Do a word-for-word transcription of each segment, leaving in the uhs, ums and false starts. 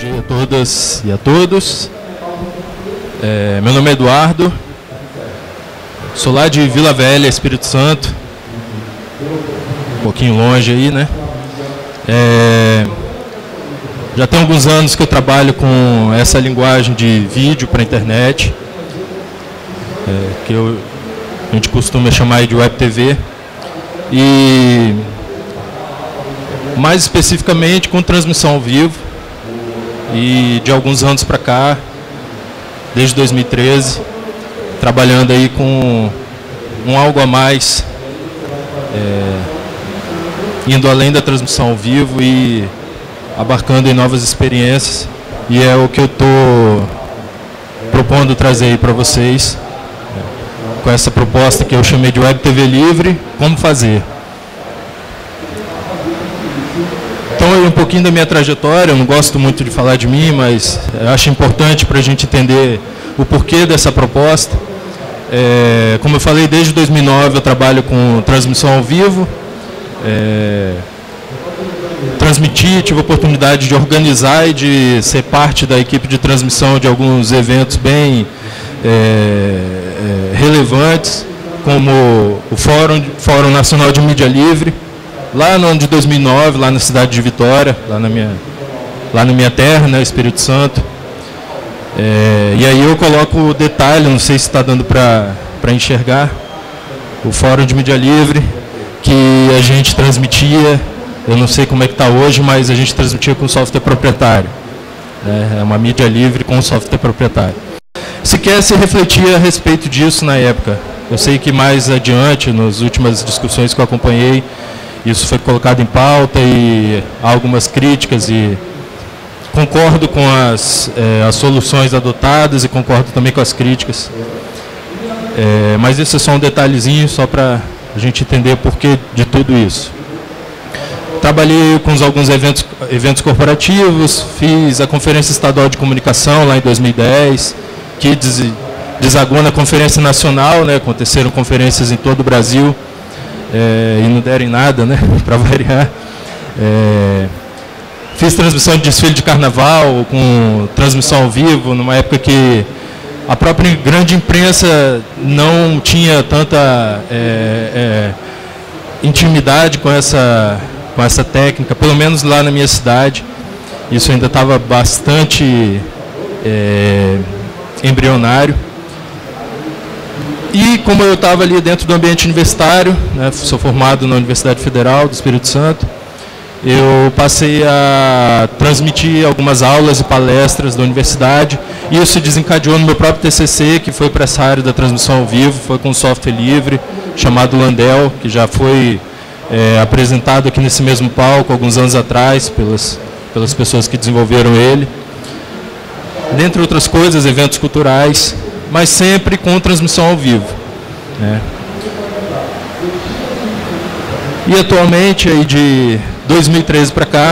a todas e a todos. É, meu nome é Eduardo, sou lá de Vila Velha, Espírito Santo, um pouquinho longe aí, né? É, já tem alguns anos que eu trabalho com essa linguagem de vídeo para a internet, é, que eu, a gente costuma chamar de Web T V, e mais especificamente com transmissão ao vivo, e de alguns anos para cá, desde dois mil e treze, trabalhando aí com um algo a mais, é, indo além da transmissão ao vivo e abarcando em novas experiências, e é o que eu estou propondo trazer aí para vocês, é, com essa proposta que eu chamei de Web T V Livre, como fazer. Então, aí um pouquinho da minha trajetória, eu não gosto muito de falar de mim, mas eu acho importante para a gente entender o porquê dessa proposta. É, como eu falei, desde dois mil e nove eu trabalho com transmissão ao vivo, é, transmiti, tive a oportunidade de organizar e de ser parte da equipe de transmissão de alguns eventos bem é, é, relevantes, como o Fórum, Fórum Nacional de Mídia Livre, lá no ano de dois mil e nove, lá na cidade de Vitória, lá na minha, lá na minha terra, né, Espírito Santo. É, e aí eu coloco o detalhe, não sei se está dando para enxergar, o Fórum de Mídia Livre, que a gente transmitia, eu não sei como é que está hoje, mas a gente transmitia com software proprietário. Né, é uma mídia livre com software proprietário. Sequer se refletia a respeito disso na época. Eu sei que mais adiante, nas últimas discussões que eu acompanhei, isso foi colocado em pauta e há algumas críticas, e concordo com as, é, as soluções adotadas e concordo também com as críticas. É, mas esse é só um detalhezinho, só para a gente entender o porquê de tudo isso. Trabalhei com alguns eventos, eventos corporativos, fiz a Conferência Estadual de Comunicação lá em dois mil e dez, que des, desagou na Conferência Nacional, né, aconteceram conferências em todo o Brasil, É, e não deram em nada, né, para variar. É, fiz transmissão de desfile de carnaval, com transmissão ao vivo, numa época que a própria grande imprensa não tinha tanta é, é, intimidade com essa, com essa técnica, pelo menos lá na minha cidade. Isso ainda estava bastante é, embrionário. E como eu estava ali dentro do ambiente universitário, né, sou formado na Universidade Federal do Espírito Santo, eu passei a transmitir algumas aulas e palestras da universidade, e isso desencadeou no meu próprio T C C, que foi para essa área da transmissão ao vivo, foi com um software livre, chamado Landel, que já foi é, apresentado aqui nesse mesmo palco alguns anos atrás, pelas, pelas pessoas que desenvolveram ele. Dentre outras coisas, eventos culturais, mas sempre com transmissão ao vivo. Né? E atualmente, aí de dois mil e treze para cá,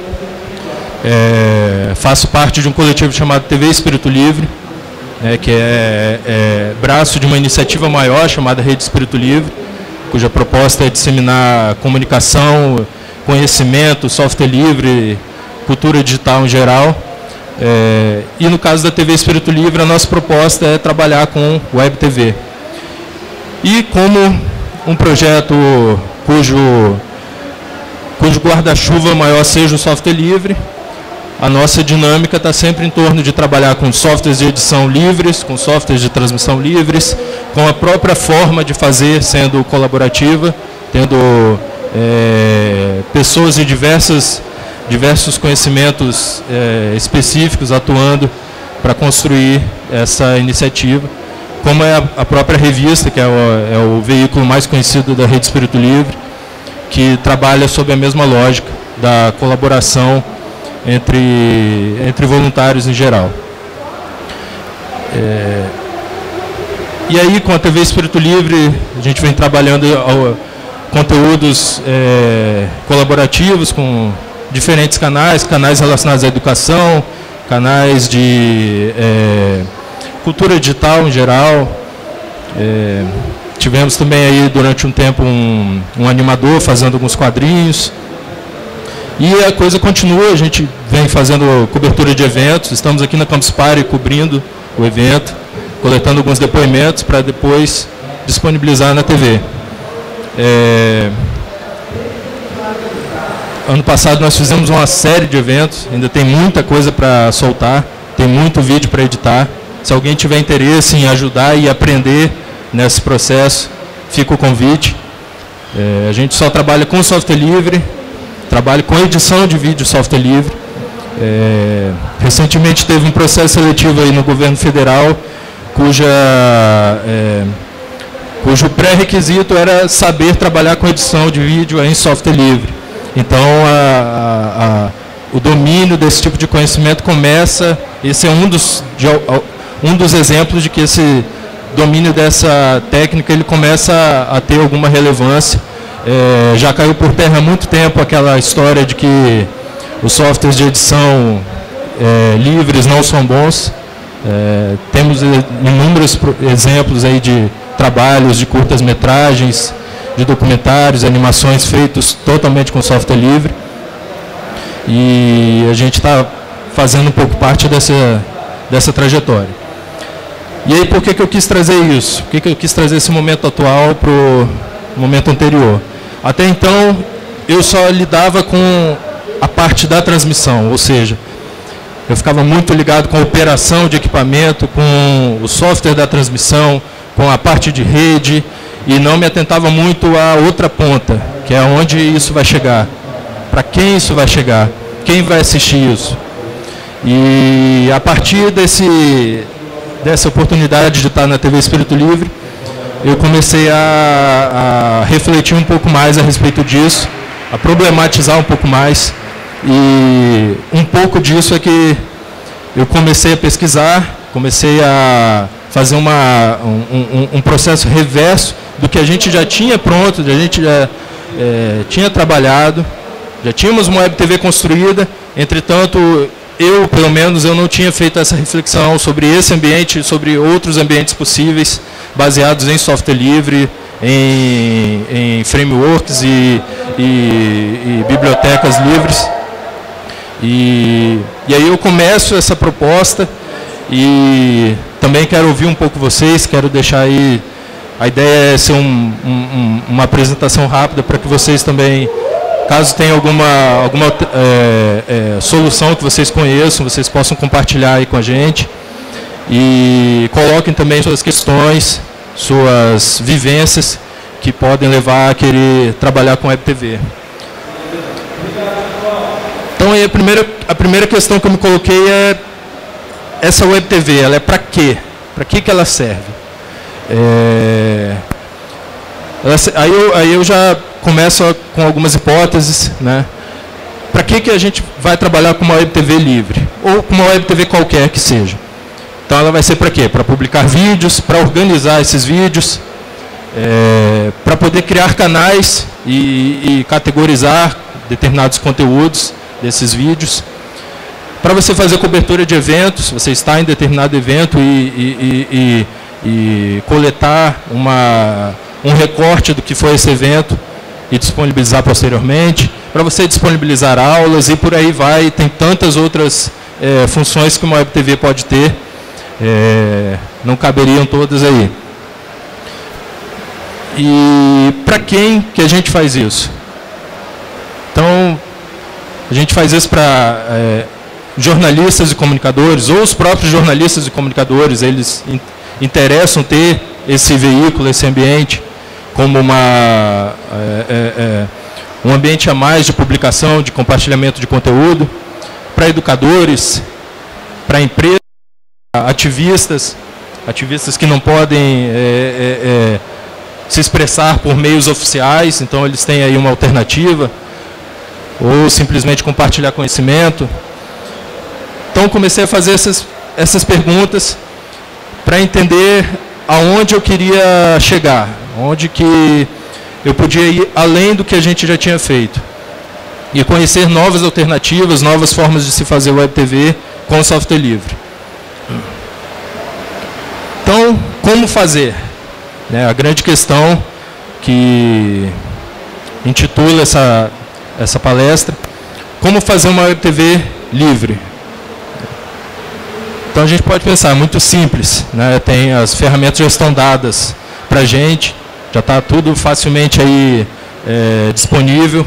é, faço parte de um coletivo chamado T V Espírito Livre, né, que é, é braço de uma iniciativa maior chamada Rede Espírito Livre, cuja proposta é disseminar comunicação, conhecimento, software livre, cultura digital em geral. É, e no caso da T V Espírito Livre, a nossa proposta é trabalhar com Web T V. E como um projeto cujo, cujo guarda-chuva maior seja o software livre, a nossa dinâmica está sempre em torno de trabalhar com softwares de edição livres, com softwares de transmissão livres, com a própria forma de fazer sendo colaborativa, tendo é, pessoas de diversas diversos conhecimentos é, específicos atuando para construir essa iniciativa, como é a, a própria revista, que é o, é o veículo mais conhecido da Rede Espírito Livre, que trabalha sob a mesma lógica da colaboração entre, entre voluntários em geral. É, e aí, com a T V Espírito Livre, a gente vem trabalhando ao, conteúdos é, colaborativos com diferentes canais, canais relacionados à educação, canais de é, cultura digital em geral. É, tivemos também aí durante um tempo um, um animador fazendo alguns quadrinhos. E a coisa continua, a gente vem fazendo cobertura de eventos, estamos aqui na Campus Party cobrindo o evento, coletando alguns depoimentos para depois disponibilizar na T V. É... Ano passado nós fizemos uma série de eventos, ainda tem muita coisa para soltar, tem muito vídeo para editar. Se alguém tiver interesse em ajudar e aprender nesse processo, fica o convite. É, a gente só trabalha com software livre, trabalha com edição de vídeo software livre. É, recentemente teve um processo seletivo aí no governo federal, cuja, é, cujo pré-requisito era saber trabalhar com edição de vídeo em software livre. Então, a, a, a, o domínio desse tipo de conhecimento começa, esse é um dos, de, um dos exemplos de que esse domínio dessa técnica ele começa a, a ter alguma relevância. É, já caiu por terra há muito tempo aquela história de que os softwares de edição é, livres não são bons. É, temos inúmeros exemplos aí de trabalhos de curtas-metragens, de documentários, animações feitos totalmente com software livre. E a gente está fazendo um pouco parte dessa, dessa trajetória. E aí, por que, que eu quis trazer isso? Por que, que eu quis trazer esse momento atual para o momento anterior? Até então, eu só lidava com a parte da transmissão, ou seja, eu ficava muito ligado com a operação de equipamento, com o software da transmissão, com a parte de rede, e não me atentava muito à outra ponta, que é onde isso vai chegar, para quem isso vai chegar, quem vai assistir isso. E a partir desse, dessa oportunidade de estar na T V Espírito Livre, eu comecei a, a refletir um pouco mais a respeito disso, a problematizar um pouco mais, e um pouco disso é que eu comecei a pesquisar, comecei a fazer uma, um, um, um processo reverso do que a gente já tinha pronto, a gente já é, tinha trabalhado, já tínhamos uma web T V construída, entretanto, eu, pelo menos, eu não tinha feito essa reflexão sobre esse ambiente, sobre outros ambientes possíveis, baseados em software livre, em, em frameworks e, e, e bibliotecas livres. E, e aí eu começo essa proposta e também quero ouvir um pouco vocês, quero deixar aí, a ideia é ser um, um, uma apresentação rápida para que vocês também, caso tenha alguma, alguma é, é, solução que vocês conheçam, vocês possam compartilhar aí com a gente e coloquem também suas questões, suas vivências que podem levar a querer trabalhar com web T V. Então, aí a, primeira, a primeira questão que eu me coloquei é essa web T V, ela é para quê? Para que que ela serve? É, ela, aí, eu, aí eu já começo a, com algumas hipóteses, né? Para que que a gente vai trabalhar com uma web T V livre? Ou com uma web T V qualquer que seja? Então ela vai ser para quê? Para publicar vídeos, para organizar esses vídeos, é, para poder criar canais e, e categorizar determinados conteúdos desses vídeos, para você fazer cobertura de eventos, você está em determinado evento e, e, e, e, e coletar uma, um recorte do que foi esse evento e disponibilizar posteriormente, para você disponibilizar aulas e por aí vai, tem tantas outras é, funções que uma web T V pode ter, é, não caberiam todas aí. E para quem que a gente faz isso? Então, a gente faz isso para é, jornalistas e comunicadores, ou os próprios jornalistas e comunicadores, eles in, interessam ter esse veículo, esse ambiente, como uma, é, é, um ambiente a mais de publicação, de compartilhamento de conteúdo, para educadores, para empresas, ativistas, ativistas que não podem é, é, é, se expressar por meios oficiais, então eles têm aí uma alternativa, ou simplesmente compartilhar conhecimento. Então comecei a fazer essas, essas perguntas para entender aonde eu queria chegar, onde que eu podia ir além do que a gente já tinha feito e conhecer novas alternativas, novas formas de se fazer web T V com software livre. Então, como fazer? Né, a grande questão que intitula essa, essa palestra, como fazer uma Web T V livre? Então a gente pode pensar, muito simples, né? Tem as ferramentas já estão dadas para a gente, já está tudo facilmente aí é, disponível.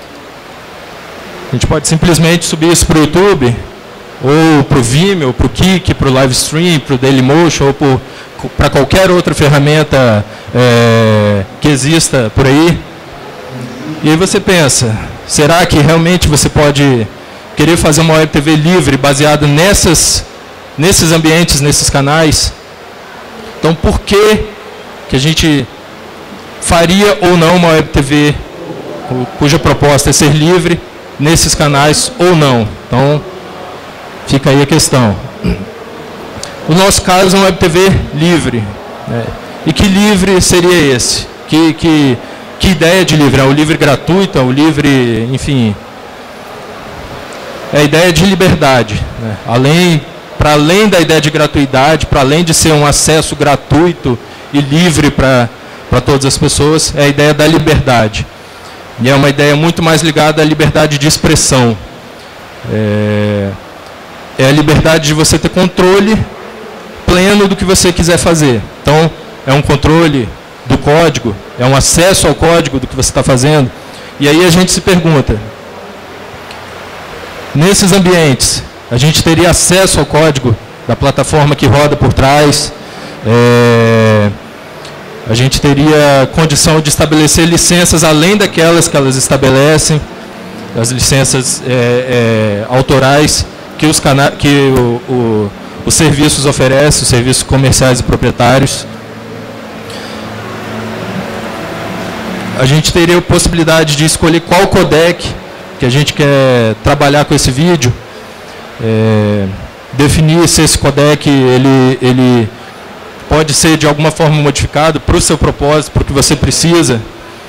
A gente pode simplesmente subir isso para o YouTube, ou para o Vimeo, para o Kik, para o Livestream, para o Dailymotion, ou para qualquer outra ferramenta é, que exista por aí. E aí você pensa, será que realmente você pode querer fazer uma Web T V livre baseada nessas, nesses ambientes, nesses canais? Então, por que, que a gente faria ou não uma Web T V cuja proposta é ser livre nesses canais ou não? Então, fica aí a questão. O nosso caso é uma Web T V livre. Né? E que livre seria esse? Que, que, que ideia de livre? É o livre gratuito? É o livre, enfim... É a ideia de liberdade. Né? Além, para além da ideia de gratuidade, para além de ser um acesso gratuito e livre para para todas as pessoas, é a ideia da liberdade. E é uma ideia muito mais ligada à liberdade de expressão. É, é a liberdade de você ter controle pleno do que você quiser fazer. Então, é um controle do código, é um acesso ao código do que você está fazendo. E aí a gente se pergunta, nesses ambientes, a gente teria acesso ao código da plataforma que roda por trás, é, a gente teria condição de estabelecer licenças além daquelas que elas estabelecem, as licenças é, é, autorais que, os cana que o, o, os serviços oferecem, os serviços comerciais e proprietários. A gente teria a possibilidade de escolher qual codec que a gente quer trabalhar com esse vídeo, é, definir se esse codec ele, ele pode ser de alguma forma modificado para o seu propósito, para o que você precisa.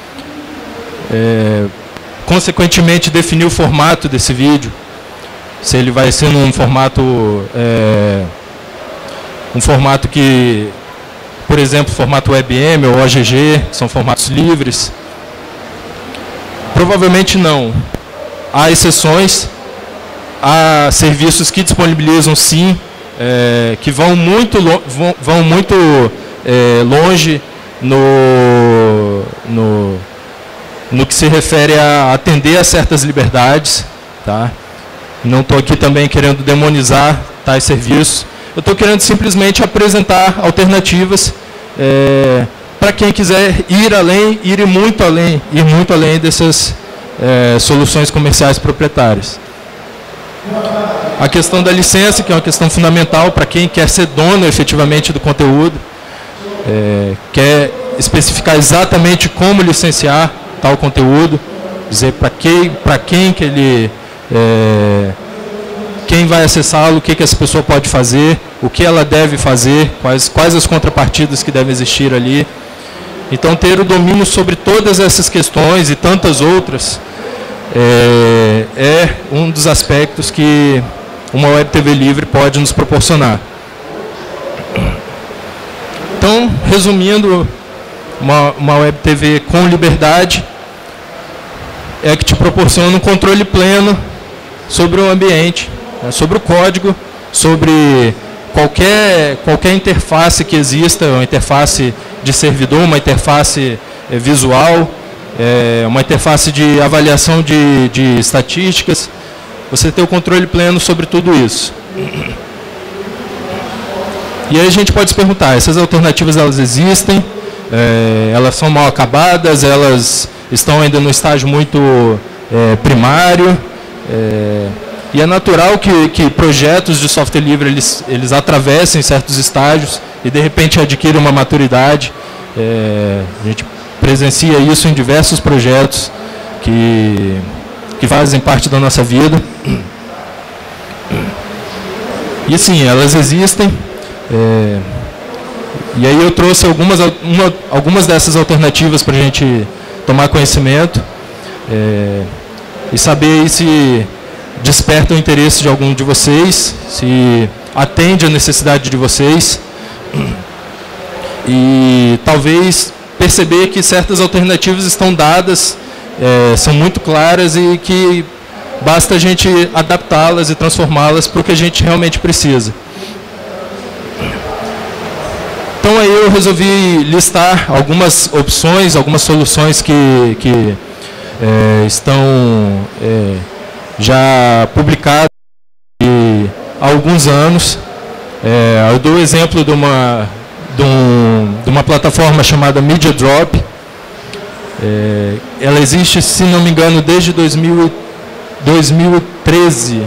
É, consequentemente, definir o formato desse vídeo, se ele vai ser num formato, é, um formato que, por exemplo, formato W E B M ou O G G, que são formatos livres. Provavelmente não. Há exceções, há serviços que disponibilizam sim, É, que vão muito, vão, vão muito é, longe no, no, no que se refere a atender a certas liberdades. Tá? Não estou aqui também querendo demonizar tais serviços. Eu estou querendo simplesmente apresentar alternativas é, para quem quiser ir além, ir muito além, ir muito além dessas é, soluções comerciais proprietárias. A questão da licença, que é uma questão fundamental para quem quer ser dono efetivamente do conteúdo, é, quer especificar exatamente como licenciar tal conteúdo, dizer para quem, para quem que ele, é, quem vai acessá-lo, o que, que essa pessoa pode fazer, o que ela deve fazer, quais, quais as contrapartidas que devem existir ali. Então, ter o domínio sobre todas essas questões e tantas outras é, é um dos aspectos que uma Web T V livre pode nos proporcionar. Então, resumindo, uma, uma Web T V com liberdade é que te proporciona um controle pleno sobre o ambiente, né, sobre o código, sobre qualquer, qualquer interface que exista, uma interface de servidor, uma interface é, visual, é, uma interface de avaliação de, de estatísticas. Você tem o controle pleno sobre tudo isso. E aí a gente pode se perguntar, essas alternativas elas existem, é, elas são mal acabadas, elas estão ainda no estágio muito é, primário, é, e é natural que, que projetos de software livre eles, eles atravessem certos estágios e de repente adquirem uma maturidade. É, a gente presencia isso em diversos projetos que... que fazem parte da nossa vida. E assim, elas existem. É, e aí eu trouxe algumas, uma, algumas dessas alternativas para a gente tomar conhecimento é, e saber aí se desperta o interesse de algum de vocês, se atende a necessidade de vocês. E talvez perceber que certas alternativas estão dadas, É, são muito claras e que basta a gente adaptá-las e transformá-las para o que a gente realmente precisa. Então aí eu resolvi listar algumas opções, algumas soluções que, que é, estão é, já publicadas há alguns anos. É, eu dou o exemplo de uma, de, um, de uma plataforma chamada MediaDrop. É, ela existe, se não me engano, desde dois mil e treze.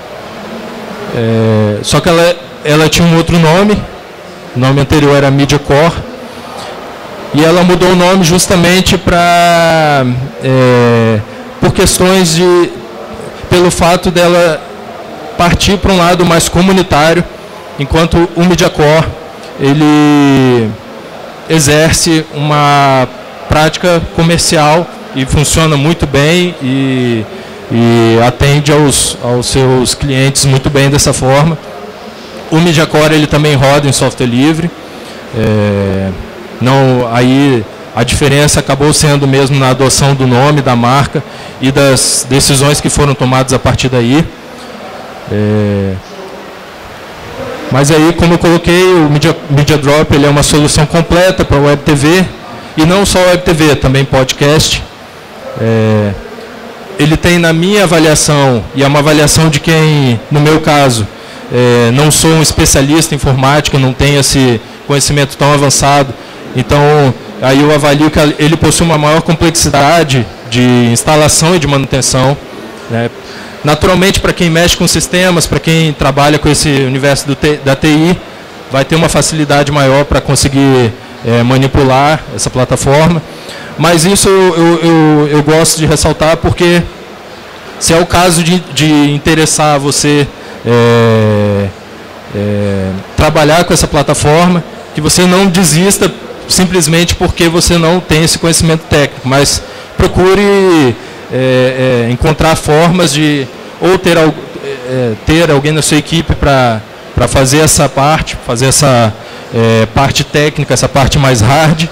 É, só que ela, ela tinha um outro nome. O nome anterior era MediaCore, e ela mudou o nome justamente para, é, por questões de, pelo fato dela partir para um lado mais comunitário, enquanto o MediaCore, ele exerce uma prática comercial e funciona muito bem e, e atende aos, aos seus clientes muito bem dessa forma. O MediaCore ele também roda em software livre. É, não, aí a diferença acabou sendo mesmo na adoção do nome, da marca e das decisões que foram tomadas a partir daí. É, mas aí, como eu coloquei, o Media, MediaDrop ele é uma solução completa para Web T V, e não só Web T V, também podcast. É, ele tem, na minha avaliação, e é uma avaliação de quem, no meu caso, É, não sou um especialista em informática, não tenho esse conhecimento tão avançado, então aí eu avalio que ele possui uma maior complexidade de instalação e de manutenção, né? Naturalmente, para quem mexe com sistemas, para quem trabalha com esse universo do T, da T I, vai ter uma facilidade maior para conseguir é, manipular essa plataforma, mas isso eu, eu, eu, eu gosto de ressaltar porque, se é o caso de, de interessar você É, é, trabalhar com essa plataforma, que você não desista simplesmente porque você não tem esse conhecimento técnico, mas procure é, é, encontrar formas de ou ter, é, ter alguém na sua equipe para para fazer essa parte, fazer essa é, parte técnica, essa parte mais hard,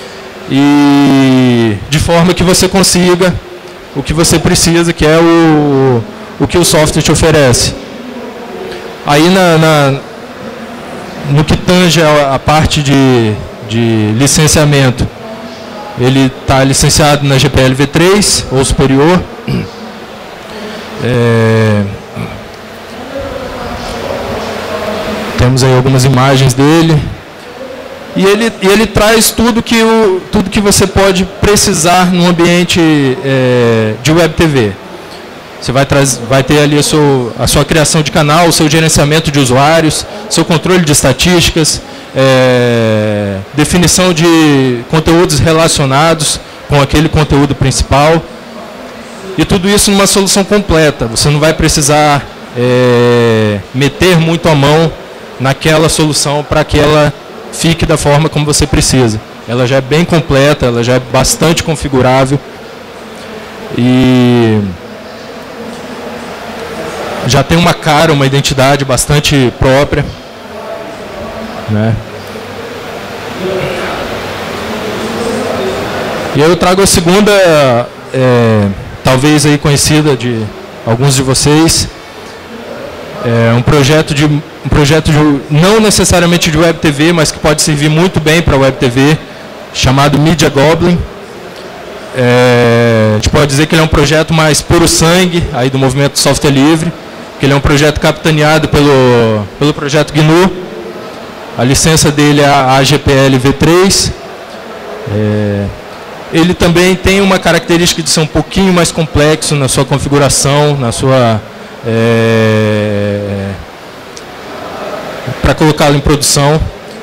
e de forma que você consiga o que você precisa, que é o, o que o software te oferece. Aí, na, na, no que tange a, a parte de, de licenciamento, ele está licenciado na G P L v três ou superior. É, temos aí algumas imagens dele. E ele, ele traz tudo que, o, tudo que você pode precisar no ambiente é, de Web T V. Você vai, vai ter ali a sua, a sua criação de canal, o seu gerenciamento de usuários, seu controle de estatísticas, é, definição de conteúdos relacionados com aquele conteúdo principal. E tudo isso numa solução completa. Você não vai precisar é, meter muito a mão naquela solução para que ela fique da forma como você precisa. Ela já é bem completa, ela já é bastante configurável. E já tem uma cara, uma identidade bastante própria, né? E aí eu trago a segunda, é, talvez aí conhecida de alguns de vocês, é um projeto de um projeto de, não necessariamente de Web T V, mas que pode servir muito bem para Web T V, chamado Media Goblin. É, a gente pode dizer que ele é um projeto mais puro sangue aí do movimento software livre. Ele é um projeto capitaneado pelo, pelo projeto G N U. A licença dele é a G P L v três. É, ele também tem uma característica de ser um pouquinho mais complexo na sua configuração, na sua é, para colocá-lo em produção.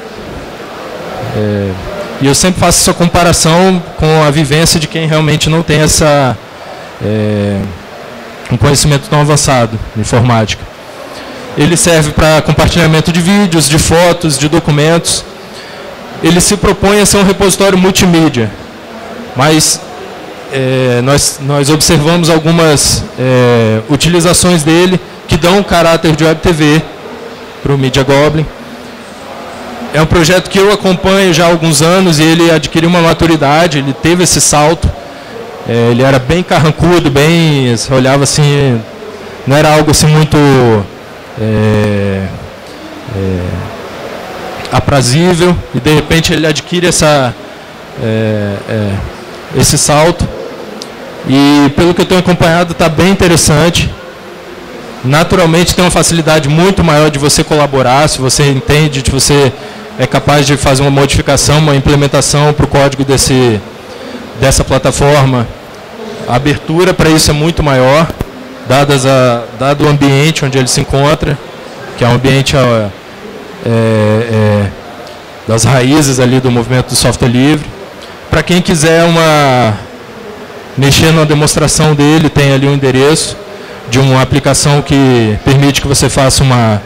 É, e eu sempre faço essa comparação com a vivência de quem realmente não tem essa é, um conhecimento tão avançado de informática. Ele serve para compartilhamento de vídeos, de fotos, de documentos. Ele se propõe a ser um repositório multimídia, mas é, nós, nós observamos algumas é, utilizações dele que dão um caráter de Web T V para o Media Goblin. É um projeto que eu acompanho já há alguns anos e ele adquiriu uma maturidade, ele teve esse salto. É, ele era bem carrancudo, bem, você olhava assim, não era algo assim muito é, é, aprazível, e de repente ele adquire essa, é, é, esse salto, e pelo que eu tenho acompanhado está bem interessante. Naturalmente tem uma facilidade muito maior de você colaborar, se você entende, se você é capaz de fazer uma modificação, uma implementação para o código desse, dessa plataforma. A abertura para isso é muito maior, dadas a, dado o ambiente onde ele se encontra, que é um ambiente é, é, das raízes ali do movimento do software livre. Para quem quiser uma, mexer na demonstração dele, tem ali um endereço de uma aplicação que permite que você faça uma...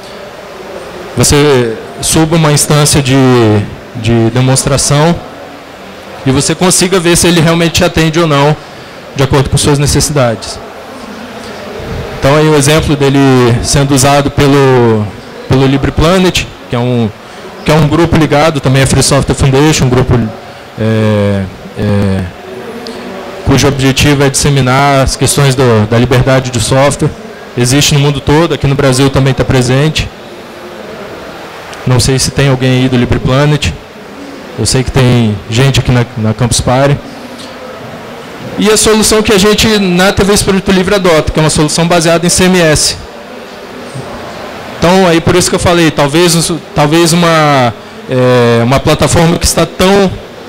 Você suba uma instância de, de demonstração e você consiga ver se ele realmente te atende ou não, de acordo com suas necessidades. Então aí o exemplo dele sendo usado pelo, pelo LibrePlanet, que é, um, que é um grupo ligado também à Free Software Foundation, um grupo é, é, cujo objetivo é disseminar as questões do, da liberdade de software. Existe no mundo todo, aqui no Brasil também está presente. Não sei se tem alguém aí do LibrePlanet. Eu sei que tem gente aqui na, na Campus Party. E a solução que a gente, na T V Espírito Livre, adota, que é uma solução baseada em C M S. Então, aí por isso que eu falei, talvez, talvez uma, é, uma plataforma que está tão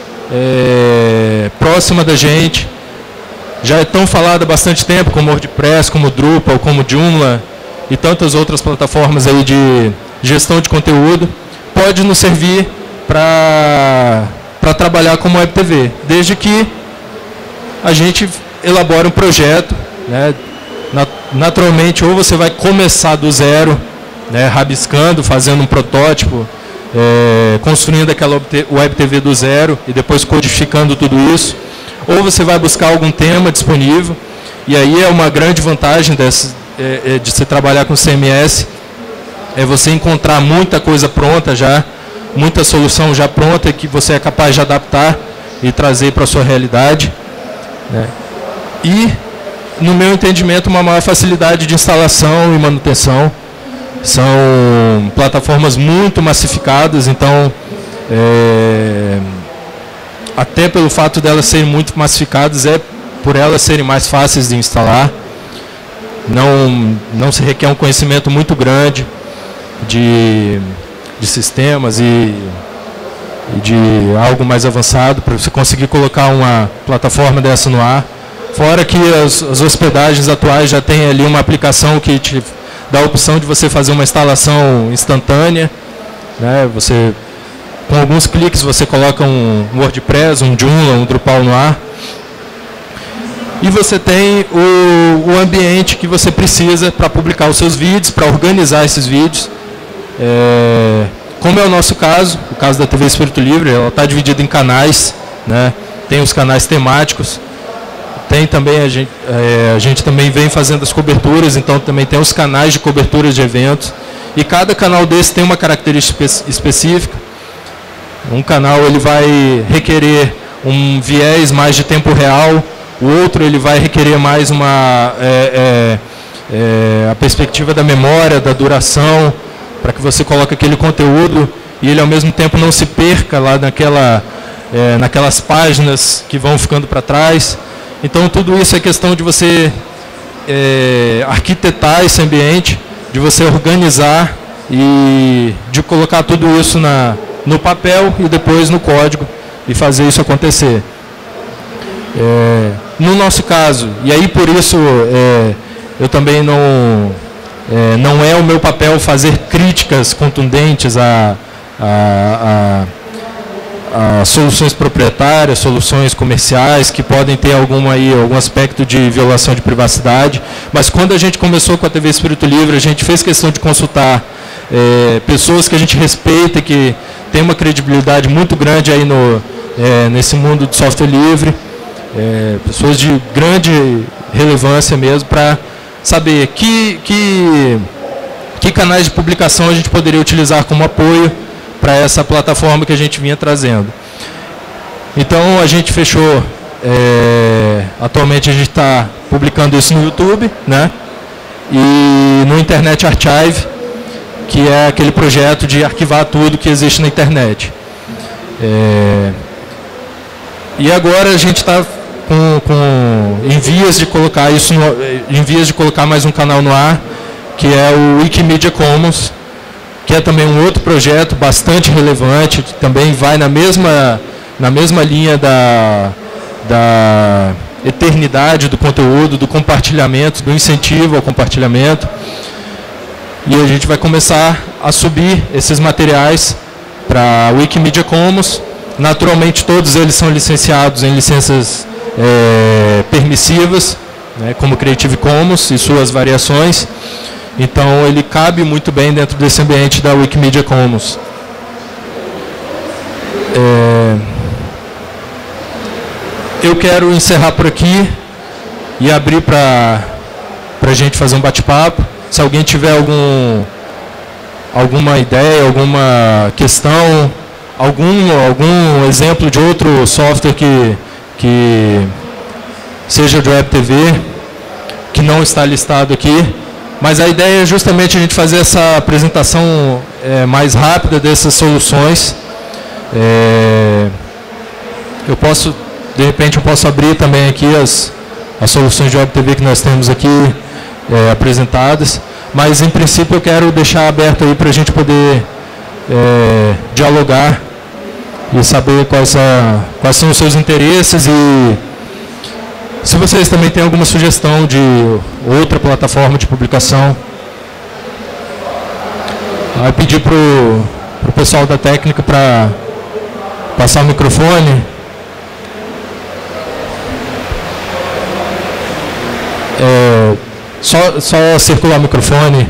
é, próxima da gente, já é tão falada há bastante tempo, como o WordPress, como o Drupal, como o Joomla e tantas outras plataformas aí de gestão de conteúdo, pode nos servir para para trabalhar como Web T V, desde que a gente elabore um projeto, né? Naturalmente, ou você vai começar do zero, né? Rabiscando, fazendo um protótipo, é, construindo aquela Web T V do zero e depois codificando tudo isso, ou você vai buscar algum tema disponível, e aí é uma grande vantagem desse, é, é, de se trabalhar com C M S, é você encontrar muita coisa pronta já, muita solução já pronta que você é capaz de adaptar e trazer para a sua realidade, né? E, no meu entendimento, uma maior facilidade de instalação e manutenção. São plataformas muito massificadas, então, é, até pelo fato delas serem muito massificadas, é por elas serem mais fáceis de instalar. Não, não se requer um conhecimento muito grande de, de sistemas e, e de algo mais avançado para você conseguir colocar uma plataforma dessa no ar. Fora que as, as hospedagens atuais já tem ali uma aplicação que te dá a opção de você fazer uma instalação instantânea, né? Você, com alguns cliques você coloca um WordPress, um Joomla, um Drupal no ar. E você tem o, o ambiente que você precisa para publicar os seus vídeos, para organizar esses vídeos. É, como é o nosso caso, o caso da T V Espírito Livre, ela está dividida em canais, né? Tem os canais temáticos, tem também, a gente, é, a gente também vem fazendo as coberturas, então também tem os canais de coberturas de eventos, e cada canal desse tem uma característica espe específica. Um canal ele vai requerer um viés mais de tempo real, o outro ele vai requerer mais uma, é, é, é, a perspectiva da memória, da duração, para que você coloque aquele conteúdo e ele ao mesmo tempo não se perca lá naquela, é, naquelas páginas que vão ficando para trás. Então tudo isso é questão de você é, arquitetar esse ambiente, de você organizar e de colocar tudo isso na, no papel e depois no código e fazer isso acontecer. É, no nosso caso, e aí por isso é, eu também não, é, não é o meu papel fazer críticas contundentes a, a, a, a soluções proprietárias, soluções comerciais que podem ter alguma aí, algum aspecto de violação de privacidade, mas quando a gente começou com a T V Espírito Livre, a gente fez questão de consultar é, pessoas que a gente respeita, que tem uma credibilidade muito grande aí no, é, nesse mundo do software livre. É, pessoas de grande relevância mesmo, para saber que, que, que canais de publicação a gente poderia utilizar como apoio para essa plataforma que a gente vinha trazendo. Então a gente fechou É, atualmente a gente está publicando isso no YouTube, né? E no Internet Archive, que é aquele projeto de arquivar tudo que existe na internet. É, e agora a gente está com, com, em vias de colocar isso, no, em vias de colocar mais um canal no ar, que é o Wikimedia Commons, que é também um outro projeto bastante relevante, que também vai na mesma, na mesma linha da, da eternidade do conteúdo, do compartilhamento, do incentivo ao compartilhamento. E a gente vai começar a subir esses materiais para a Wikimedia Commons. Naturalmente, todos eles são licenciados em licenças é, permissivas, né, como Creative Commons e suas variações. Então, ele cabe muito bem dentro desse ambiente da Wikimedia Commons. É, eu quero encerrar por aqui e abrir para a gente fazer um bate-papo. Se alguém tiver algum, alguma ideia, alguma questão, algum, algum exemplo de outro software que, que seja de Web T V, que não está listado aqui. Mas a ideia é justamente a gente fazer essa apresentação é, mais rápida dessas soluções. É, eu posso, de repente, eu posso abrir também aqui as, as soluções de Web T V que nós temos aqui é, apresentadas, mas em princípio eu quero deixar aberto aí para a gente poder é, dialogar e saber quais, a, quais são os seus interesses e se vocês também têm alguma sugestão de outra plataforma de publicação. Aí pedir para o pessoal da técnica para passar o microfone. É, só, só circular o microfone.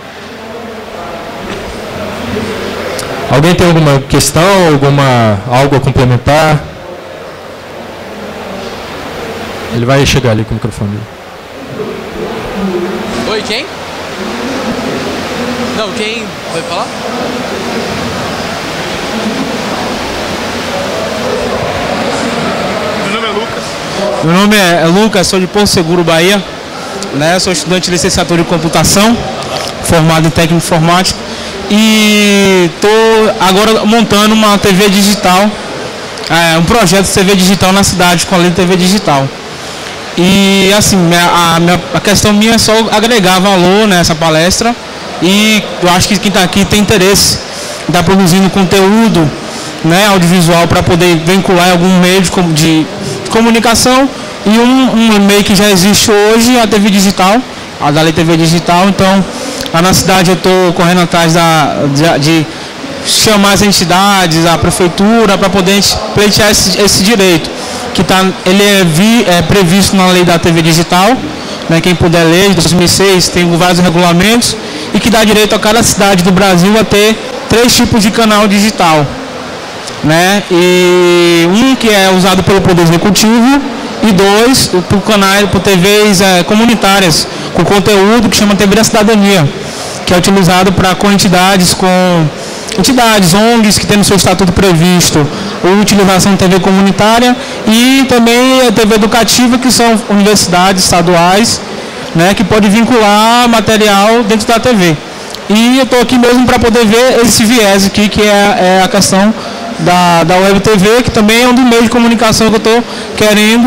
Alguém tem alguma questão, alguma, algo a complementar? Ele vai chegar ali com o microfone. Oi, quem? Não, quem vai falar? Meu nome é Lucas. Meu nome é Lucas, sou de Porto Seguro, Bahia. Né? Sou estudante de licenciatura em computação, formado em técnico informático. E estou agora montando uma T V digital, é, um projeto de T V digital na cidade, com a lei de T V digital. E assim, a, minha, a questão minha é só agregar valor nessa palestra e eu acho que quem está aqui tem interesse em estar produzindo conteúdo, né, audiovisual para poder vincular em algum meio de, de comunicação e um, um meio que já existe hoje, a T V digital, a da lei T V digital. Então, lá na cidade eu estou correndo atrás da, de, de chamar as entidades, a prefeitura, para poder pleitear esse, esse direito. Que tá, ele é, vi, é previsto na lei da T V digital, né, quem puder ler, de dois mil e seis, tem vários regulamentos, e que dá direito a cada cidade do Brasil a ter três tipos de canal digital. Né, e um que é usado pelo Poder Executivo, e dois, por canais, por T Vs é, comunitárias, com conteúdo que chama T V da Cidadania, que é utilizado para com entidades, com entidades, O N Gs que tem no seu estatuto previsto a utilização de T V comunitária e também a T V educativa, que são universidades estaduais, né, que pode vincular material dentro da T V. E eu estou aqui mesmo para poder ver esse viés aqui, que é, é a questão da, da Web T V, que também é um dos meios de comunicação que eu estou querendo,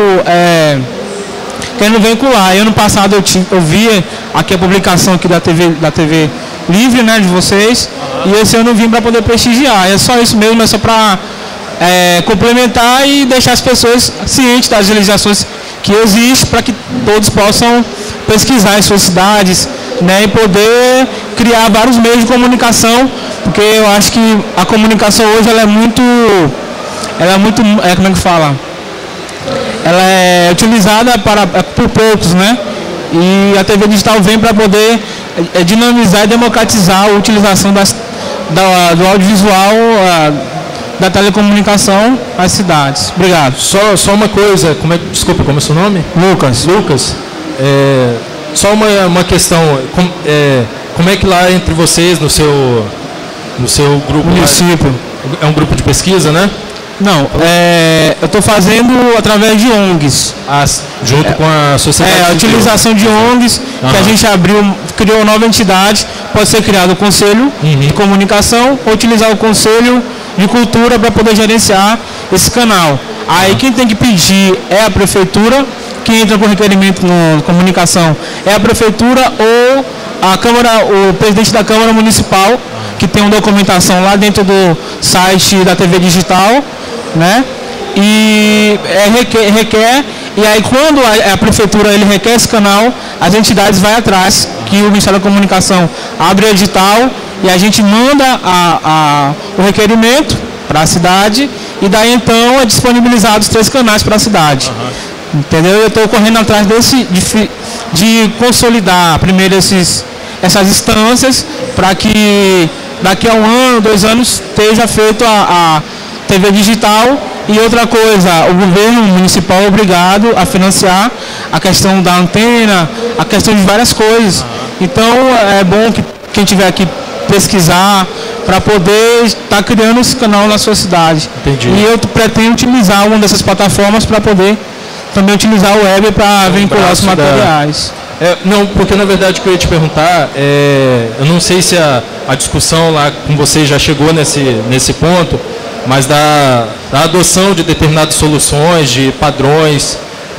é, querendo vincular. E ano passado eu, tive, eu vi aqui a publicação aqui da T V, da T V Livre, né, de vocês, e esse ano eu vim para poder prestigiar. É só isso mesmo, é só para é, complementar e deixar as pessoas cientes das legislações que existem, para que todos possam pesquisar em suas cidades, né, e poder criar vários meios de comunicação, porque eu acho que a comunicação hoje ela é muito, ela é muito, é, como é que fala? Ela é utilizada para, é, por poucos, né? E a T V digital vem para poder é, dinamizar e democratizar a utilização das, da, do audiovisual, a, da telecomunicação nas cidades. Obrigado. Só, só uma coisa, como é, desculpa, como é o seu nome? Lucas. Lucas, é, só uma, uma questão, como é, como é que lá entre vocês, no seu, no seu grupo... Município. É um grupo de pesquisa, né? Não, é, eu estou fazendo através de O N Gs. Ah, junto é, com a sociedade. É, a utilização de O N Gs, uhum. que a gente abriu, criou uma nova entidade, pode ser criado o Conselho uhum. de Comunicação ou utilizar o Conselho de Cultura para poder gerenciar esse canal. Aí quem tem que pedir é a Prefeitura, quem entra com requerimento de comunicação é a Prefeitura ou a Câmara, o presidente da Câmara Municipal, que tem uma documentação lá dentro do site da T V Digital, né? E é, requer, requer, e aí quando a, a Prefeitura ele requer esse canal, as entidades vão atrás, que o Ministério da Comunicação abre o edital e a gente manda a, a, o requerimento para a cidade e daí então é disponibilizado os três canais para a cidade. Uhum. Entendeu? Eu estou correndo atrás desse, de, de consolidar primeiro esses, essas instâncias para que daqui a um ano, dois anos, esteja feito a, a T V digital. E outra coisa, o governo municipal é obrigado a financiar a questão da antena, a questão de várias coisas. Então é bom que quem tiver aqui pesquisar para poder estar criando esse canal na sua cidade. Entendi. E eu pretendo utilizar uma dessas plataformas para poder também utilizar o web para vincular os materiais. Da... É, não, porque na verdade o que eu ia te perguntar, é, eu não sei se a, a discussão lá com você já chegou nesse, nesse ponto, mas da, da adoção de determinadas soluções, de padrões,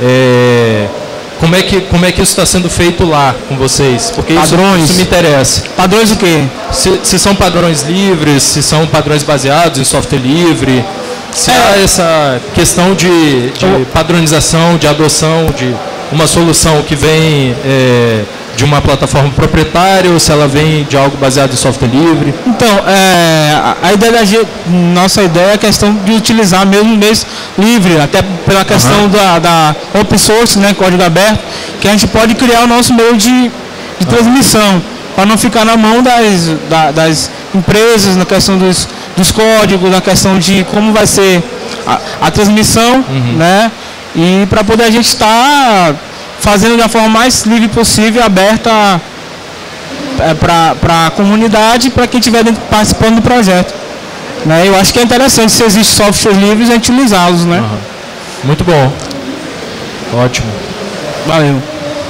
é, como, é que, como é que isso está sendo feito lá com vocês? Porque padrões, isso, isso me interessa. Padrões o quê? Se, se são padrões livres, se são padrões baseados em software livre, se é. há essa questão de, de padronização, de adoção de uma solução que vem é, de uma plataforma proprietária ou se ela vem de algo baseado em software livre? Então, é, a ideia da gente, nossa ideia é a questão de utilizar mesmo mês livre, até pela questão uhum. da, da open source, né, código aberto, que a gente pode criar o nosso meio de, de transmissão, uhum. para não ficar na mão das, da, das empresas, na questão dos, dos códigos, na questão de como vai ser a, a transmissão, uhum. né, e para poder a gente estar... Tá fazendo da forma mais livre possível, aberta é, para a comunidade, para quem estiver participando do projeto. Né? Eu acho que é interessante, se existem softwares livres, a gente utilizá-los. Né? Uhum. Muito bom. Ótimo. Valeu.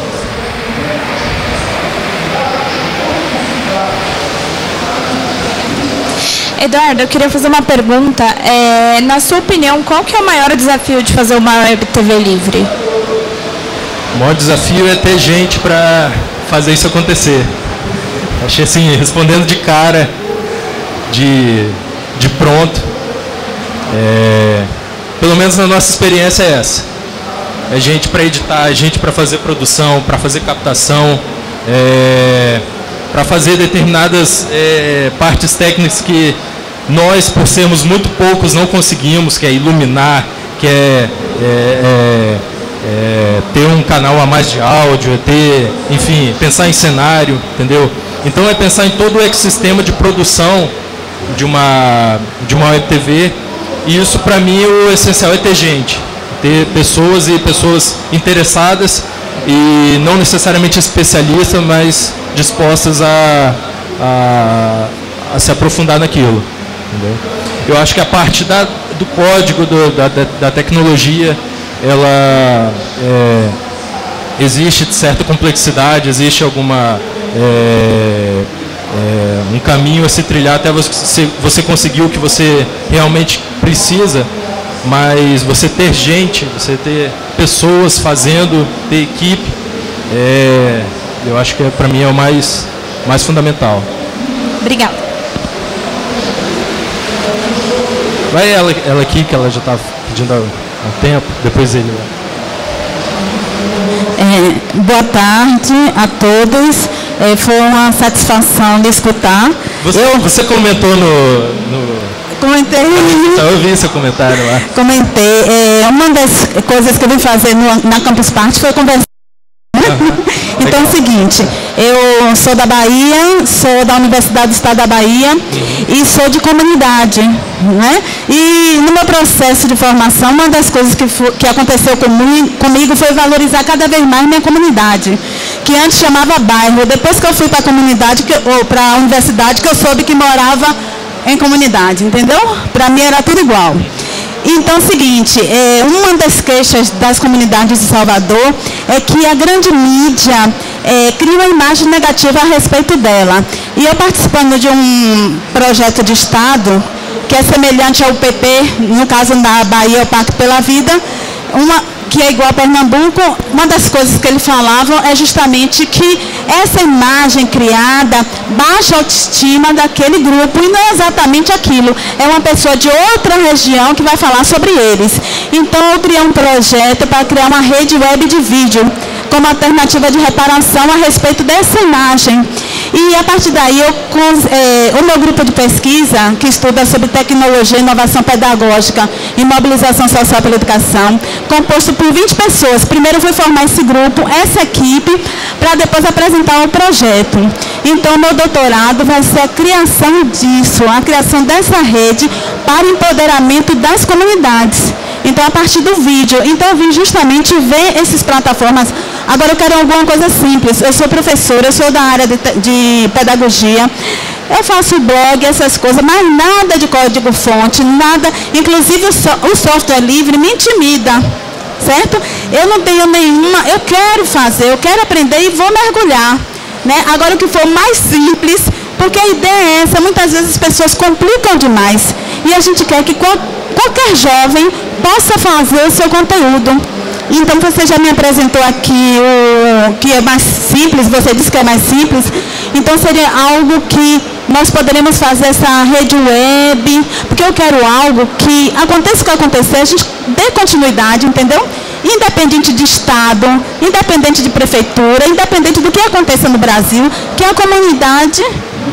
Eduardo, eu queria fazer uma pergunta. É, na sua opinião, qual que é o maior desafio de fazer uma web T V livre? O maior desafio é ter gente para fazer isso acontecer. Achei assim, respondendo de cara, de, de pronto. É, pelo menos na nossa experiência é essa. É gente para editar, é gente para fazer produção, para fazer captação, é, para fazer determinadas é, partes técnicas que nós, por sermos muito poucos, não conseguimos, que é iluminar, que é... é, é É, ter um canal a mais de áudio, é ter, enfim, pensar em cenário, entendeu? Então é pensar em todo o ecossistema de produção de uma, de uma web T V, e isso para mim o essencial é ter gente, ter pessoas e pessoas interessadas e não necessariamente especialistas, mas dispostas a, a, a se aprofundar naquilo, entendeu? Eu acho que a parte da, do código, do, da, da tecnologia, ela é, existe certa complexidade, existe alguma é, é, um caminho a se trilhar até você, você conseguir o que você realmente precisa, mas você ter gente, você ter pessoas fazendo, ter equipe, é, eu acho que é, para mim é o mais, mais fundamental. Obrigada. Vai ela, ela aqui, que ela já está pedindo há um tempo, depois ele. É, boa tarde a todos. É, foi uma satisfação de escutar. Você, eu, você comentou no, no... Comentei. Eu vi seu comentário lá. Comentei. É, uma das coisas que eu vim fazer no, na Campus Party foi conversar. Então é o seguinte, eu sou da Bahia, sou da Universidade do Estado da Bahia e sou de comunidade, né? E no meu processo de formação, uma das coisas que, que aconteceu comigo, comigo foi valorizar cada vez mais minha comunidade, que antes chamava bairro. Depois que eu fui para a comunidade, que, ou para a universidade, que eu soube que morava em comunidade, entendeu? Para mim era tudo igual. Então, é o seguinte, é, uma das queixas das comunidades de Salvador é que a grande mídia é, cria uma imagem negativa a respeito dela. E eu participando de um projeto de Estado, que é semelhante ao P P, no caso da Bahia, o Pacto pela Vida, uma, que é igual a Pernambuco, uma das coisas que ele falava é justamente que essa imagem criada baixa a autoestima daquele grupo, e não é exatamente aquilo, é uma pessoa de outra região que vai falar sobre eles. Então eu criei um projeto para criar uma rede web de vídeo, como alternativa de reparação a respeito dessa imagem. E a partir daí, eu, é, o meu grupo de pesquisa, que estuda sobre tecnologia, inovação pedagógica e mobilização social pela educação, composto por vinte pessoas. Primeiro eu fui formar esse grupo, essa equipe, para depois apresentar o projeto. Então, meu doutorado vai ser a criação disso, a criação dessa rede para empoderamento das comunidades. Então, a partir do vídeo. Então, eu vim justamente ver essas plataformas. Agora, eu quero alguma coisa simples. Eu sou professora, eu sou da área de, de pedagogia. Eu faço blog, essas coisas, mas nada de código-fonte, nada. Inclusive, o, so, o software livre me intimida, certo? Eu não tenho nenhuma... Eu quero fazer, eu quero aprender e vou mergulhar, né? Agora, o que for mais simples, porque a ideia é essa. Muitas vezes as pessoas complicam demais. E a gente quer que qual, qualquer jovem possa fazer o seu conteúdo. Então, você já me apresentou aqui o que é mais simples, você disse que é mais simples. Então, seria algo que nós poderemos fazer essa rede web, porque eu quero algo que, aconteça o que acontecer, a gente dê continuidade, entendeu? Independente de Estado, independente de prefeitura, independente do que aconteça no Brasil, que a comunidade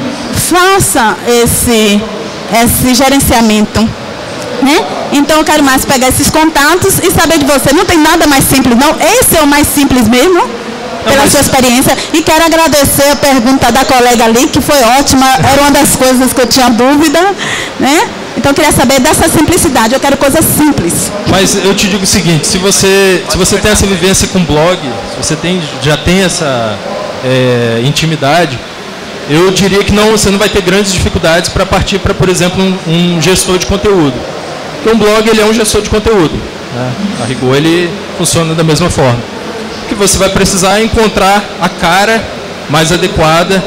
faça esse, esse gerenciamento. Né? Então eu quero mais pegar esses contatos e saber de você. Não tem nada mais simples, não. Esse é o mais simples mesmo, pela não, sua experiência. E quero agradecer a pergunta da colega ali, que foi ótima. Era uma das coisas que eu tinha dúvida, né? Então eu queria saber dessa simplicidade. Eu quero coisas simples. Mas eu te digo o seguinte: se você, se você tem essa vivência com blog, se você tem, já tem essa é, intimidade, eu diria que não, você não vai ter grandes dificuldades para partir para, por exemplo, um, um gestor de conteúdo. Porque um blog, ele é um gestor de conteúdo, né? A rigor, ele funciona da mesma forma. O que você vai precisar é encontrar a cara mais adequada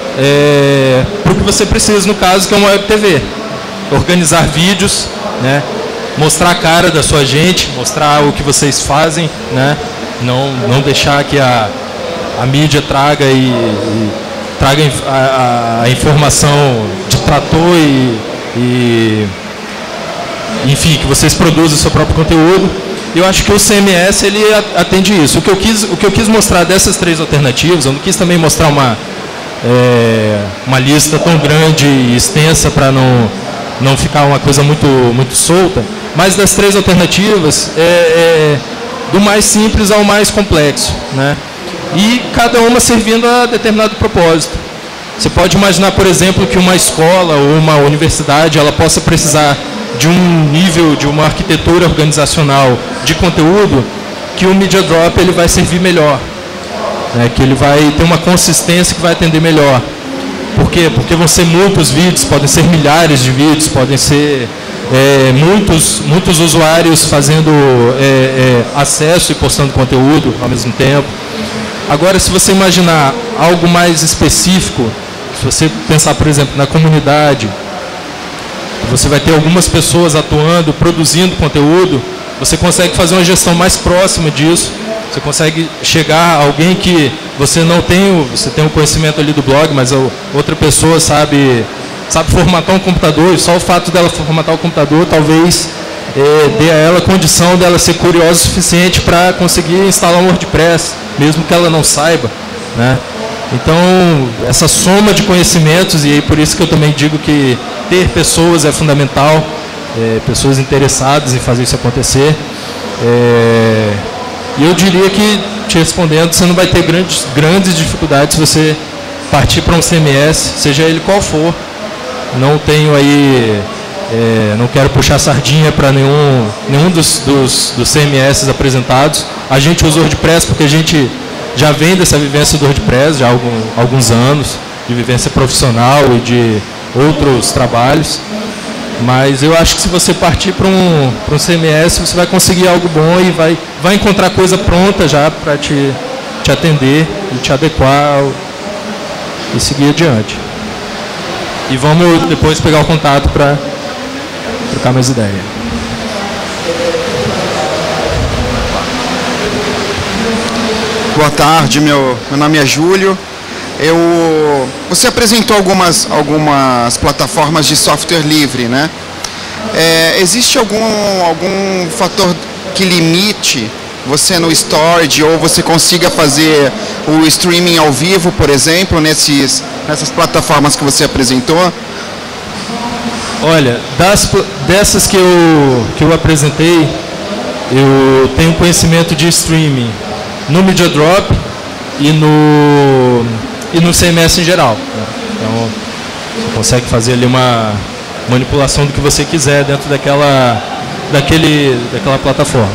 é, para o que você precisa, no caso, que é uma web T V. Organizar vídeos, né? Mostrar a cara da sua gente, mostrar o que vocês fazem, né? Não, não deixar que a, a mídia traga, e, e, traga a, a, a informação de trator e... e enfim, que vocês produzam o seu próprio conteúdo. Eu acho que o C M S, ele atende isso. O que eu quis, o que eu quis mostrar dessas três alternativas, eu não quis também mostrar uma, é, uma lista tão grande e extensa para não, não ficar uma coisa muito, muito solta, mas das três alternativas, é, é, do mais simples ao mais complexo, né? E cada uma servindo a determinado propósito. Você pode imaginar, por exemplo, que uma escola ou uma universidade, ela possa precisar de um nível, de uma arquitetura organizacional de conteúdo, que o Media Drop, ele vai servir melhor, né? Que ele vai ter uma consistência que vai atender melhor. Por quê? Porque vão ser muitos vídeos, podem ser milhares de vídeos, podem ser é, muitos, muitos usuários fazendo é, é, acesso e postando conteúdo ao mesmo tempo. Agora, se você imaginar algo mais específico, se você pensar, por exemplo, na comunidade, você vai ter algumas pessoas atuando, produzindo conteúdo, você consegue fazer uma gestão mais próxima disso, você consegue chegar a alguém que você não tem, você tem o conhecimento ali do blog, mas a outra pessoa sabe, sabe formatar um computador, e só o fato dela formatar o computador talvez é, dê a ela a condição dela ser curiosa o suficiente para conseguir instalar um WordPress, mesmo que ela não saiba, né? Então, essa soma de conhecimentos, e aí por isso que eu também digo que ter pessoas é fundamental, é, pessoas interessadas em fazer isso acontecer. É, e eu diria que, te respondendo, você não vai ter grandes, grandes dificuldades se você partir para um C M S, seja ele qual for. Não tenho aí, é, não quero puxar sardinha para nenhum, nenhum dos, dos, dos C M S apresentados. A gente usa o WordPress porque a gente já vem dessa vivência do WordPress já há algum, alguns anos, de vivência profissional e de outros trabalhos. Mas eu acho que se você partir para um, para um C M S, você vai conseguir algo bom e vai, vai encontrar coisa pronta já para te, te atender e te adequar e seguir adiante. E vamos depois pegar o contato para trocar mais ideia. Boa tarde, meu, meu nome é Júlio. Eu, você apresentou algumas, algumas plataformas de software livre, né? É, existe algum, algum fator que limite você no storage ou você consiga fazer o streaming ao vivo, por exemplo, nesses, nessas plataformas que você apresentou? Olha, das, dessas que eu, que eu apresentei, eu tenho conhecimento de streaming no MediaDrop e no, e no C M S em geral. Então, você consegue fazer ali uma manipulação do que você quiser dentro daquela, daquele, daquela plataforma.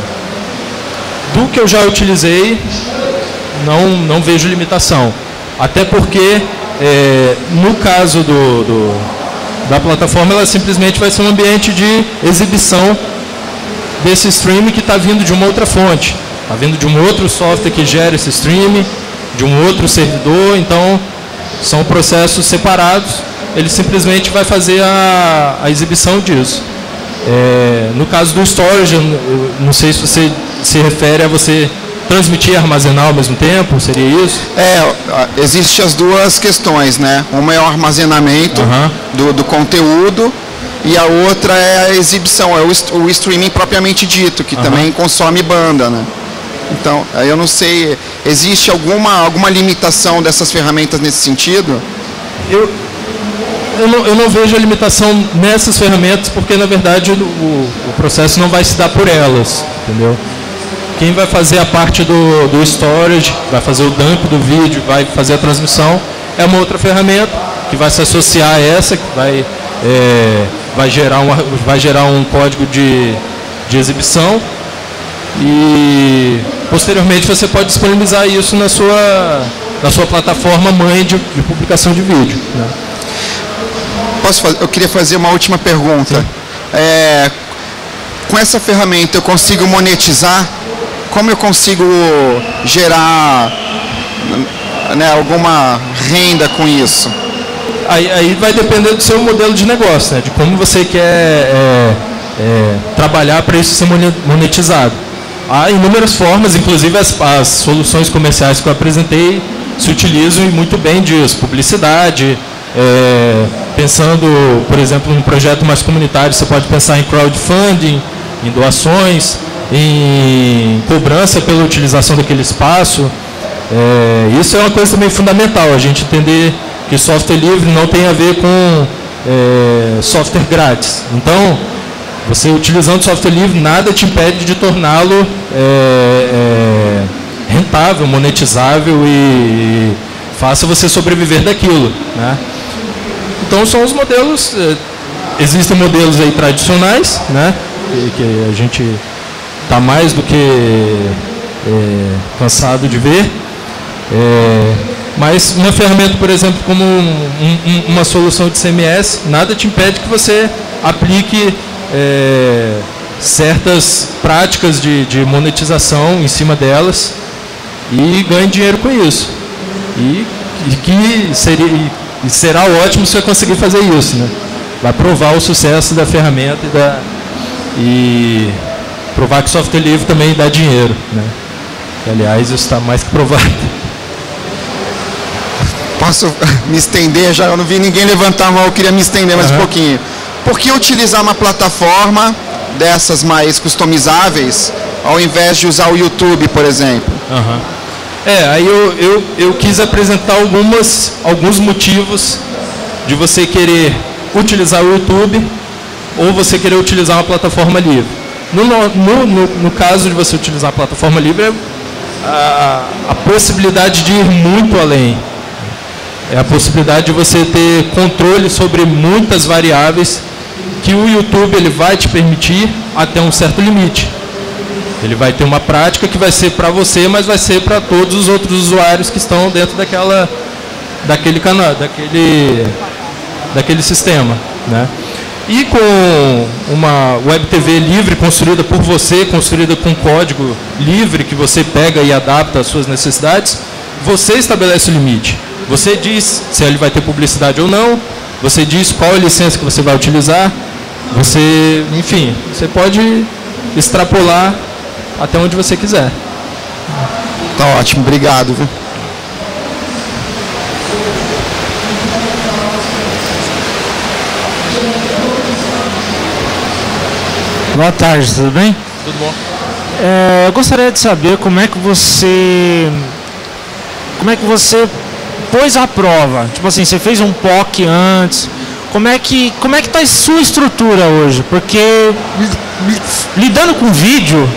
Do que eu já utilizei, não, não vejo limitação. Até porque, é, no caso do, do, da plataforma, ela simplesmente vai ser um ambiente de exibição desse streaming que está vindo de uma outra fonte. Está vindo de um outro software que gera esse streaming, de um outro servidor, então são processos separados, ele simplesmente vai fazer a, a exibição disso. É, no caso do storage, eu não sei se você se refere a você transmitir e armazenar ao mesmo tempo, seria isso? É, existem as duas questões, né? Uma é o armazenamento uhum. do, do conteúdo e a outra é a exibição, é o, o streaming propriamente dito, que uhum. também consome banda, né? Então, eu não sei, existe alguma, alguma limitação dessas ferramentas nesse sentido? Eu, eu, não, eu não vejo a limitação nessas ferramentas, porque, na verdade, o, o processo não vai se dar por elas, entendeu? Quem vai fazer a parte do, do storage, vai fazer o dump do vídeo, vai fazer a transmissão, é uma outra ferramenta que vai se associar a essa, que vai, é, vai, gerar, uma, vai gerar um código de, de exibição. E posteriormente você pode disponibilizar isso na sua, na sua plataforma mãe de, de publicação de vídeo, né? Posso fazer, eu queria fazer uma última pergunta. É, com essa ferramenta eu consigo monetizar? Como eu consigo gerar, né, alguma renda com isso? Aí, aí vai depender do seu modelo de negócio, né? De como você quer é, é, trabalhar para isso ser monetizado. Há inúmeras formas, inclusive as, as soluções comerciais que eu apresentei se utilizam muito bem disso. Publicidade, é, pensando, por exemplo, num projeto mais comunitário, você pode pensar em crowdfunding, em doações, em cobrança pela utilização daquele espaço. É, isso é uma coisa também fundamental, a gente entender que software livre não tem a ver com é, software grátis. Então, você utilizando software livre, nada te impede de torná-lo é, é, rentável, monetizável e, e faça você sobreviver daquilo, né? Então são os modelos, é, existem modelos aí tradicionais, né? Que, que a gente está mais do que é, cansado de ver. É, mas uma ferramenta, por exemplo, como um, um, uma solução de C M S, nada te impede que você aplique É, certas práticas de, de monetização em cima delas e ganhe dinheiro com isso. E, e que seria, e será ótimo se você conseguir fazer isso, né? Vai provar o sucesso da ferramenta e, da, e provar que software livre também dá dinheiro, né? E, aliás, isso está mais que provado. Posso me estender? Já eu não vi ninguém levantar a mão, eu queria me estender mais uhum. um pouquinho. Por que utilizar uma plataforma dessas mais customizáveis ao invés de usar o YouTube, por exemplo? Uhum. É, aí eu, eu, eu quis apresentar algumas, alguns motivos de você querer utilizar o YouTube ou você querer utilizar uma plataforma livre. No, no, no, no caso de você utilizar a plataforma livre, é a, a possibilidade de ir muito além. É a possibilidade de você ter controle sobre muitas variáveis que o YouTube ele vai te permitir até um certo limite. Ele vai ter uma prática que vai ser para você, mas vai ser para todos os outros usuários que estão dentro daquela, daquele canal, daquele, daquele sistema, né? E com uma Web T V livre, construída por você, construída com código livre, que você pega e adapta às suas necessidades, você estabelece o limite. Você diz se ele vai ter publicidade ou não, você diz qual a licença que você vai utilizar, você, enfim, você pode extrapolar até onde você quiser. Tá ótimo, obrigado. Viu? Boa tarde, tudo bem? Tudo bom. É, eu gostaria de saber como é que você como é que você pôs à prova. Tipo assim, você fez um P O C antes. Como é que como é que está a sua estrutura hoje? Porque lidando com vídeo,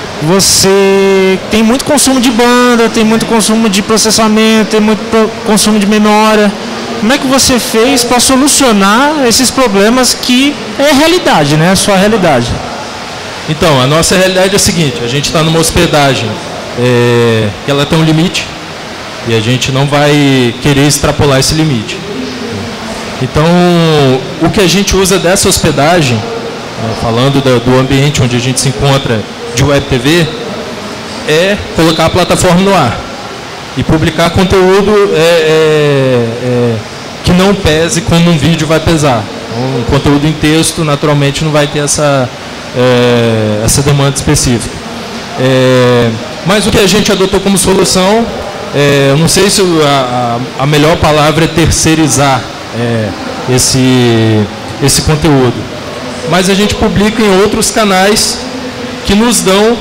você tem muito consumo de banda, tem muito consumo de processamento, tem muito consumo de memória. Como é que você fez para solucionar esses problemas que é realidade, né? A sua realidade. Então, a nossa realidade é a seguinte, a gente está numa hospedagem é, que ela tem um limite e a gente não vai querer extrapolar esse limite. Então, o que a gente usa dessa hospedagem, né, falando do, do ambiente onde a gente se encontra de Web T V, é colocar a plataforma no ar e publicar conteúdo é, é, é, que não pese como um vídeo vai pesar. Um conteúdo em texto, naturalmente, não vai ter essa... É, essa demanda específica. É, mas o que a gente adotou como solução, é, eu não sei se a, a melhor palavra é terceirizar é, esse, esse conteúdo, mas a gente publica em outros canais que nos dão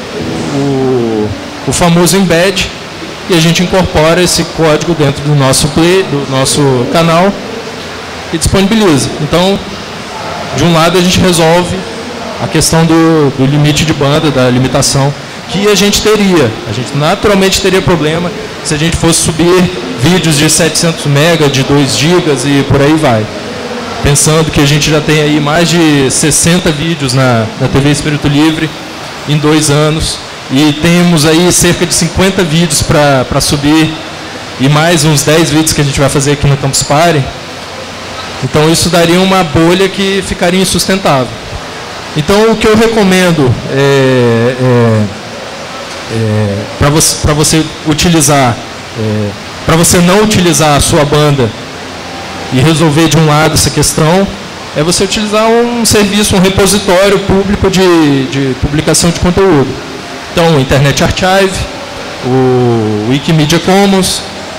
o, o famoso embed e a gente incorpora esse código dentro do nosso play, do nosso canal e disponibiliza. Então, de um lado a gente resolve a questão do, do limite de banda, da limitação, que a gente teria. A gente naturalmente teria problema se a gente fosse subir vídeos de setecentos megas, de dois gigas e por aí vai. Pensando que a gente já tem aí mais de sessenta vídeos na, na T V Espírito Livre em dois anos e temos aí cerca de cinquenta vídeos para subir e mais uns dez vídeos que a gente vai fazer aqui no Campus Party. Então isso daria uma bolha que ficaria insustentável. Então, o que eu recomendo é, é, é, para você, você utilizar, é, para você não utilizar a sua banda e resolver de um lado essa questão, é você utilizar um serviço, um repositório público de, de publicação de conteúdo. Então, o Internet Archive, o Wikimedia Commons,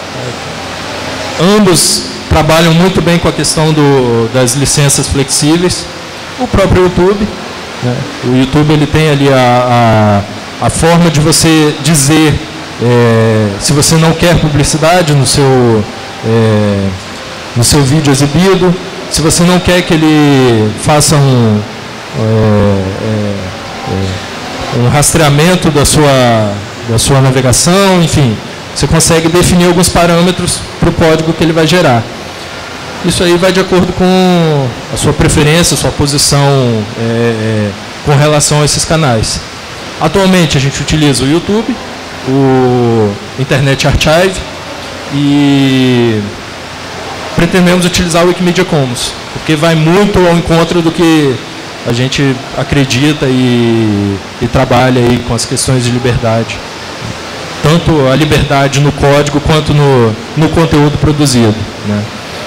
ambos trabalham muito bem com a questão do, das licenças flexíveis. O próprio YouTube, né? O YouTube ele tem ali a, a, a forma de você dizer é, se você não quer publicidade no seu, é, no seu vídeo exibido, se você não quer que ele faça um, é, é, um rastreamento da sua, da sua navegação, enfim, você consegue definir alguns parâmetros para o código que ele vai gerar. Isso aí vai de acordo com a sua preferência, a sua posição é, é, com relação a esses canais. Atualmente a gente utiliza o YouTube, o Internet Archive e pretendemos utilizar o Wikimedia Commons, porque vai muito ao encontro do que a gente acredita e, e trabalha aí com as questões de liberdade. Tanto a liberdade no código quanto no, no conteúdo produzido, né?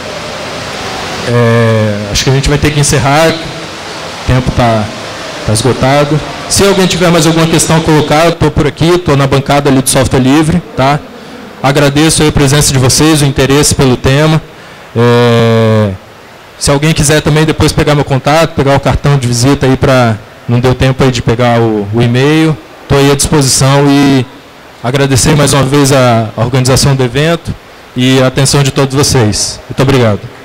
É, acho que a gente vai ter que encerrar, o tempo está tá esgotado. Se alguém tiver mais alguma questão a colocar, eu estou por aqui, estou na bancada ali do Software Livre, tá? Agradeço a presença de vocês, o interesse pelo tema. É, se alguém quiser também depois pegar meu contato, pegar o cartão de visita aí para... Não deu tempo aí de pegar o, o e-mail, estou aí à disposição e agradecer mais uma vez a, a organização do evento e a atenção de todos vocês. Muito obrigado.